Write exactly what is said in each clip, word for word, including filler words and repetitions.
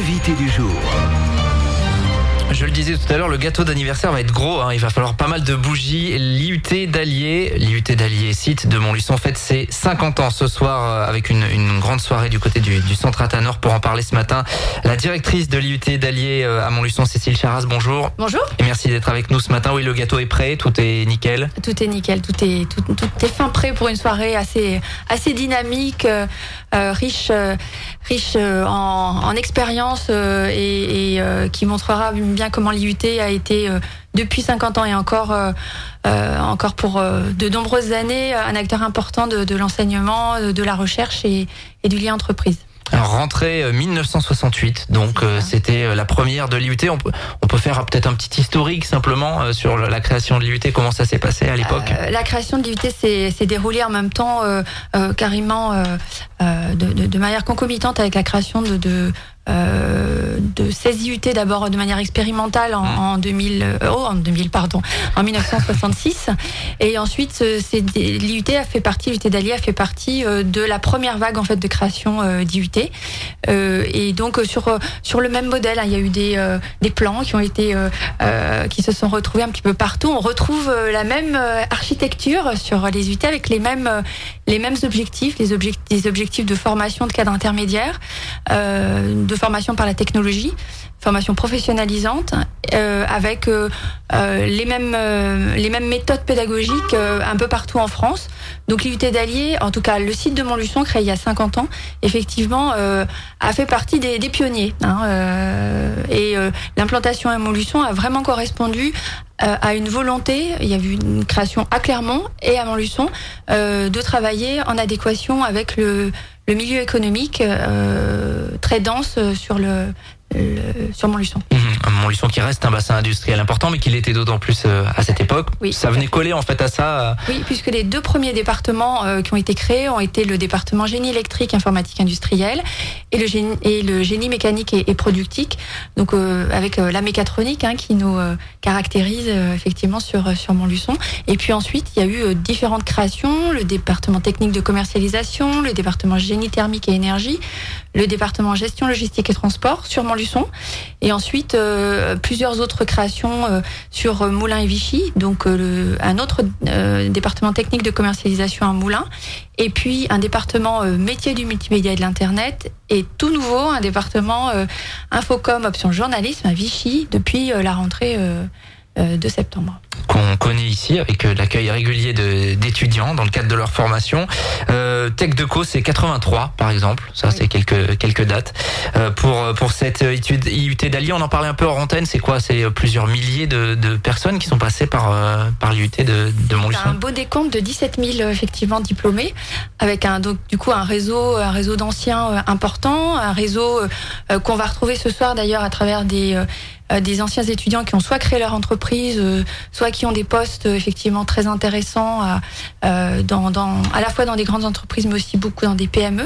l'invité du jour. Je le disais tout à l'heure, le gâteau d'anniversaire va être gros, hein. Il va falloir pas mal de bougies. L'I U T d'Allier, l'I U T d'Allier, site de Montluçon, fête ses cinquante ans ce soir avec une, une grande soirée du côté du, du centre Athanor. Pour en parler ce matin, la directrice de l'I U T d'Allier à Montluçon, Cécile Charras, bonjour. Bonjour. Et merci d'être avec nous ce matin. Oui, le gâteau est prêt, tout est nickel. Tout est nickel, tout est tout, tout est fin prêt pour une soirée assez assez dynamique, euh, riche euh, riche euh, en, en expérience euh, et, et euh, qui montrera bien comment l'I U T a été euh, depuis cinquante ans et encore euh, euh, encore pour euh, de nombreuses années un acteur important de, de l'enseignement, de, de la recherche et, et du lien entreprise. Alors, rentrée mille neuf cent soixante-huit, donc euh, c'était la première de l'I U T. On peut, on peut faire peut-être un petit historique simplement euh, sur la création de l'I U T, comment ça s'est passé à l'époque. Euh, la création de l'I U T s'est, s'est déroulée en même temps, euh, euh, carrément euh, euh, de, de, de manière concomitante avec la création de, de Euh, de seize I U T d'abord de manière expérimentale en, en deux mille oh en deux mille pardon en mille neuf cent soixante-six et ensuite c'est l'I U T a fait partie l'I U T d'Allier a fait partie de la première vague en fait de création euh, d'I U T euh, et donc sur sur le même modèle hein, il y a eu des euh, des plans qui ont été euh, euh, qui se sont retrouvés un petit peu partout. On retrouve la même architecture sur les I U T avec les mêmes les mêmes objectifs les objectifs des objectifs de formation de cadre intermédiaire euh, de formation par la technologie, formation professionnalisante, euh, avec euh, euh, les mêmes euh, les mêmes méthodes pédagogiques euh, un peu partout en France. Donc l'I U T d'Allier, en tout cas le site de Montluçon, créé il y a cinquante ans, effectivement euh, a fait partie des, des pionniers. Hein, euh, et euh, l'implantation à Montluçon a vraiment correspondu euh, à une volonté. Il y a eu une création à Clermont et à Montluçon euh, de travailler en adéquation avec le le milieu économique euh, très dense sur le, le sur Montluçon. Mmh, Montluçon qui reste un bassin industriel important, mais qui l'était d'autant plus euh, à cette époque. Oui, ça venait coller en fait à ça. Euh... Oui, puisque les deux premiers départements euh, qui ont été créés ont été le département génie électrique, informatique industrielle et le génie, et le génie mécanique et, et productique. Donc euh, avec euh, la mécatronique hein, qui nous euh, caractérise euh, effectivement sur sur Montluçon. Et puis ensuite il y a eu euh, différentes créations, le département technique de commercialisation, le département génie thermique et énergie, le département gestion logistique et transport sur Montluçon, et ensuite euh, plusieurs autres créations euh, sur Moulins et Vichy, donc euh, le, un autre euh, département technique de commercialisation à Moulins, et puis un département euh, métier du multimédia et de l'internet, et tout nouveau un département euh, Infocom option journalisme à Vichy depuis euh, la rentrée euh, euh, de septembre. Qu'on connaît ici avec l'accueil régulier de, d'étudiants dans le cadre de leur formation. Euh, Tech Deco, c'est quatre-vingt-trois par exemple, ça oui. C'est quelques quelques dates. Euh, pour pour cette I U T d'Allier, on en parlait un peu hors antenne. C'est quoi? C'est plusieurs milliers de, de personnes qui sont passées par euh, par l'I U T de, de Montluçon. Un beau décompte de dix-sept mille effectivement diplômés, avec un donc du coup un réseau un réseau d'anciens euh, important, un réseau euh, qu'on va retrouver ce soir d'ailleurs à travers des euh, des anciens étudiants qui ont soit créé leur entreprise, euh, soit qui ont des postes euh, effectivement très intéressants à, euh, dans, dans, à la fois dans des grandes entreprises mais aussi beaucoup dans des P M E.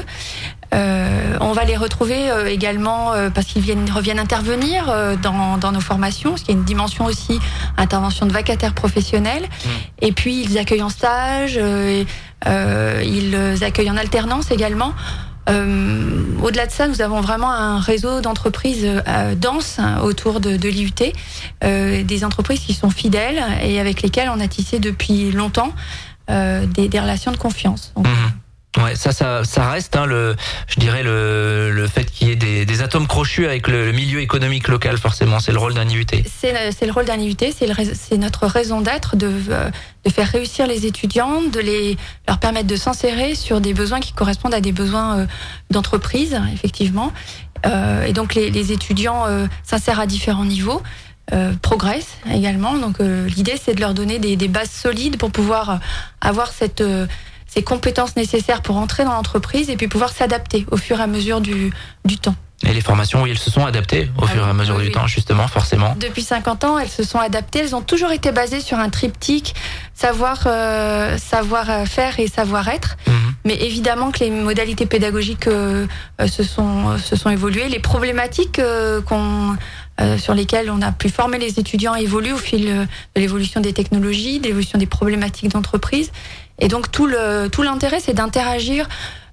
Euh, on va les retrouver euh, également euh, parce qu'ils viennent, reviennent intervenir euh, dans, dans nos formations, parce qu'il y a une dimension aussi intervention de vacataires professionnels. Mmh. Et puis ils accueillent en stage, euh, euh, ils accueillent en alternance également. Euh, au-delà de ça, nous avons vraiment un réseau d'entreprises euh, dense hein, autour de, de l'I U T, euh, des entreprises qui sont fidèles et avec lesquelles on a tissé depuis longtemps euh, des, des relations de confiance. Donc, mmh. Ouais, ça, ça, ça reste, hein, le, je dirais le, le fait qu'il y ait des, des atomes crochus avec le, le milieu économique local, forcément, c'est le rôle d'un I U T. C'est, c'est le rôle d'un I U T, c'est, le, c'est notre raison d'être de, de faire réussir les étudiants, de les leur permettre de s'insérer sur des besoins qui correspondent à des besoins euh, d'entreprise, effectivement. Euh, et donc les, les étudiants euh, s'insèrent à différents niveaux. Euh, progressent également. Donc euh, l'idée, c'est de leur donner des, des bases solides pour pouvoir euh, avoir cette euh, ces compétences nécessaires pour entrer dans l'entreprise et puis pouvoir s'adapter au fur et à mesure du, du temps. Et les formations, oui, elles se sont adaptées au ah fur et à mesure oui, du oui. temps, justement, forcément. Depuis cinquante ans, elles se sont adaptées. Elles ont toujours été basées sur un triptyque savoir, euh, savoir faire et savoir-être. Mmh. Mais évidemment que les modalités pédagogiques euh, se sont, se sont évoluées. Les problématiques euh, qu'on... Euh, sur lesquels on a pu former les étudiants évoluent au fil de l'évolution des technologies, de l'évolution des problématiques d'entreprise. Et donc tout le tout l'intérêt, c'est d'interagir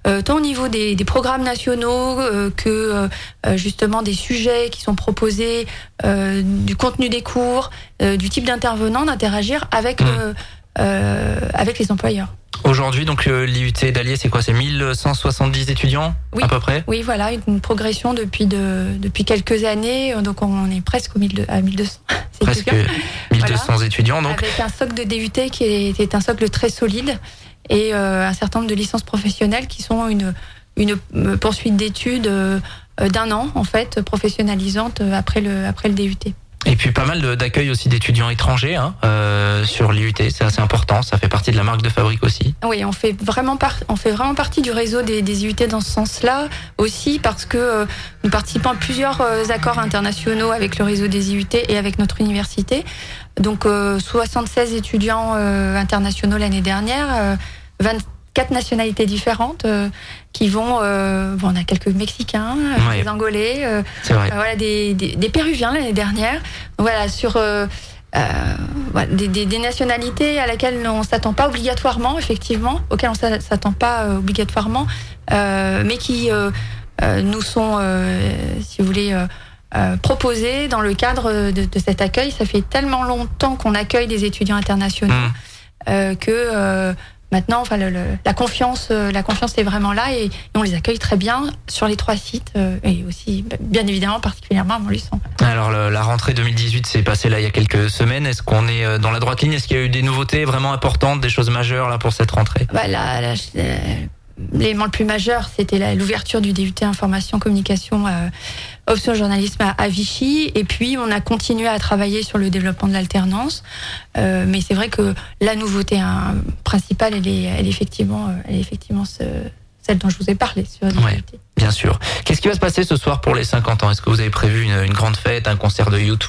euh, tant au niveau des, des programmes nationaux euh, que euh, justement des sujets qui sont proposés, euh, du contenu des cours, euh, du type d'intervenant, d'interagir avec, mmh. euh, euh, avec les employeurs. Aujourd'hui, donc euh, l'I U T d'Allier, c'est quoi? C'est mille cent soixante-dix étudiants, oui. à peu près? Oui, voilà, une progression depuis, de, depuis quelques années. Donc on est presque au mille, à mille deux cents. Presque mille deux cents voilà. étudiants. Donc. Avec un socle de D U T qui est, est un socle très solide et euh, un certain nombre de licences professionnelles qui sont une, une poursuite d'études euh, d'un an, en fait, professionnalisante après le, après le D U T. Et puis pas mal d'accueil aussi d'étudiants étrangers hein, euh, sur l'I U T, c'est assez important, ça fait partie de la marque de fabrique aussi. Oui, on fait vraiment, par, on fait vraiment partie du réseau des, des I U T dans ce sens-là, aussi parce que euh, nous participons à plusieurs euh, accords internationaux avec le réseau des I U T et avec notre université. Donc euh, soixante-seize étudiants euh, internationaux l'année dernière, euh, vingt-quatre nationalités différentes euh, qui vont, euh, bon, on a quelques Mexicains, euh, ouais. des Angolais, euh, euh, voilà, des, des, des Péruviens l'année dernière. Donc, voilà, sur euh, euh, voilà, des, des, des nationalités à laquelle on s'attend pas obligatoirement, effectivement, auxquelles on s'attend pas euh, obligatoirement, euh, mais qui euh, euh, nous sont, euh, si vous voulez, euh, euh, proposés dans le cadre de, de cet accueil. Ça fait tellement longtemps qu'on accueille des étudiants internationaux mmh. euh, que euh, maintenant, enfin, le, le, la confiance, la confiance est vraiment là et, et on les accueille très bien sur les trois sites euh, et aussi, bien évidemment, particulièrement à Montluçon. Alors, le, la rentrée deux mille dix-huit s'est passée là il y a quelques semaines. Est-ce qu'on est dans la droite ligne? Est-ce qu'il y a eu des nouveautés vraiment importantes, des choses majeures là pour cette rentrée? Bah, là, là, je, euh, l'élément le plus majeur, c'était l'ouverture du D U T information communication euh, option journalisme à, à Vichy, et puis on a continué à travailler sur le développement de l'alternance, euh, mais c'est vrai que la nouveauté hein, principale, elle est, elle est effectivement, elle est effectivement ce, celle dont je vous ai parlé sur le D U T. Ouais, bien sûr. Qu'est-ce qui va se passer ce soir pour les cinquante ans? Est-ce que vous avez prévu une, une grande fête, un concert de YouTube?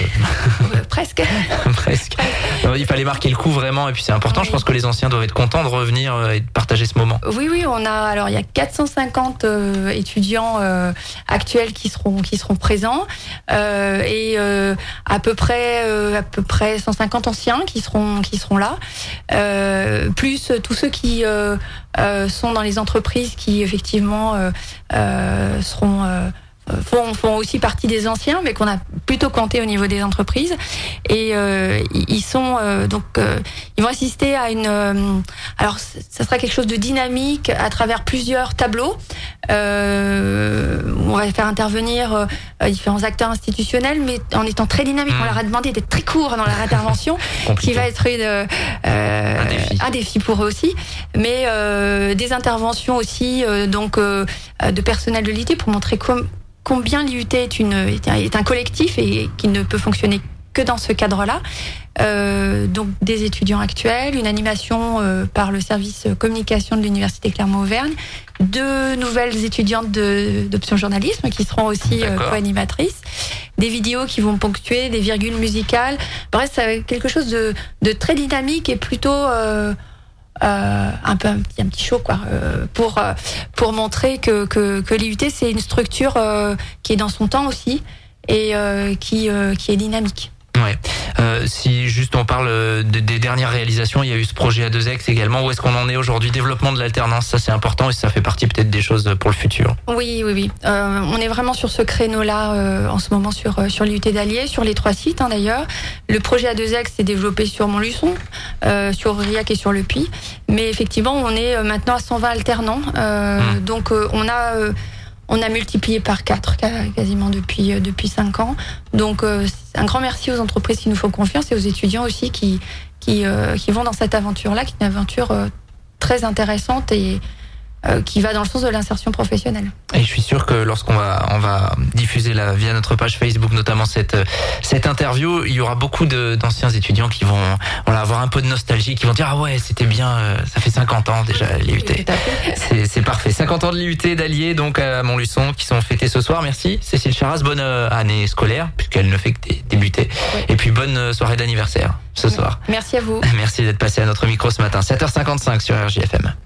euh, Presque. Presque. Il fallait marquer le coup vraiment, et puis c'est important. Oui. Je pense que les anciens doivent être contents de revenir et de partager ce moment. Oui, oui, on a alors il y a quatre cent cinquante euh, étudiants euh, actuels qui seront qui seront présents euh, et euh, à peu près euh, à peu près cent cinquante anciens qui seront qui seront là, euh, plus tous ceux qui euh, euh, sont dans les entreprises qui effectivement euh, euh, seront euh, Font, font aussi partie des anciens, mais qu'on a plutôt compté au niveau des entreprises. Et euh, ils sont euh, donc euh, ils vont assister à une. Euh, alors, ça sera quelque chose de dynamique à travers plusieurs tableaux. Euh, on va faire intervenir euh, différents acteurs institutionnels, mais en étant très dynamique. Mmh. On leur a demandé d'être très court dans leur intervention, qui va être une, euh, un, défi. un défi pour eux aussi. Mais euh, des interventions aussi euh, donc euh, de personnel de l'I T pour montrer comment combien l'I U T est, une, est un collectif et qui ne peut fonctionner que dans ce cadre-là. Euh, donc des étudiants actuels, une animation euh, par le service communication de l'Université Clermont-Auvergne, deux nouvelles étudiantes de, d'option journalisme qui seront aussi euh, co-animatrices, des vidéos qui vont ponctuer, des virgules musicales. Bref, c'est quelque chose de, de très dynamique et plutôt... Euh, Euh, un peu un petit, un petit show quoi euh, pour euh, pour montrer que que, que l'I U T c'est une structure euh, qui est dans son temps aussi et euh, qui euh, qui est dynamique. Ouais. Euh, si juste on parle de, des dernières réalisations, il y a eu ce projet A deux X également. Où est-ce qu'on en est aujourd'hui? Développement de l'alternance, ça c'est important et ça fait partie peut-être des choses pour le futur. Oui, oui, oui. Euh, on est vraiment sur ce créneau-là euh, en ce moment sur sur l'I U T d'Allier, sur les trois sites hein, d'ailleurs. Le projet A deux X s'est développé sur Montluçon, euh, sur Aurillac et sur Le Puy. Mais effectivement, on est maintenant à cent vingt alternants. Euh, mmh. Donc euh, on a euh, On a multiplié par quatre quasiment depuis depuis cinq ans. Donc euh, un grand merci aux entreprises qui nous font confiance et aux étudiants aussi qui qui euh, qui vont dans cette aventure-là, qui est une aventure euh, très intéressante et euh, qui va dans le sens de l'insertion professionnelle. Et je suis sûr que lorsqu'on va on va diffuser la, via notre page Facebook notamment cette cette interview, il y aura beaucoup de, d'anciens étudiants qui vont voilà, avoir un peu de nostalgie, qui vont dire ah ouais c'était bien, euh, ça fait cinquante ans déjà l'I U T. C'est, c'est parfait. cinquante ans de l'I U T d'Allier donc à Montluçon qui sont fêtés ce soir. Merci Cécile Charras, bonne année scolaire puisqu'elle ne fait que débuter. Oui. Et puis bonne soirée d'anniversaire ce oui. soir. Merci à vous. Merci d'être passé à notre micro ce matin. sept heures cinquante-cinq sur R J F M.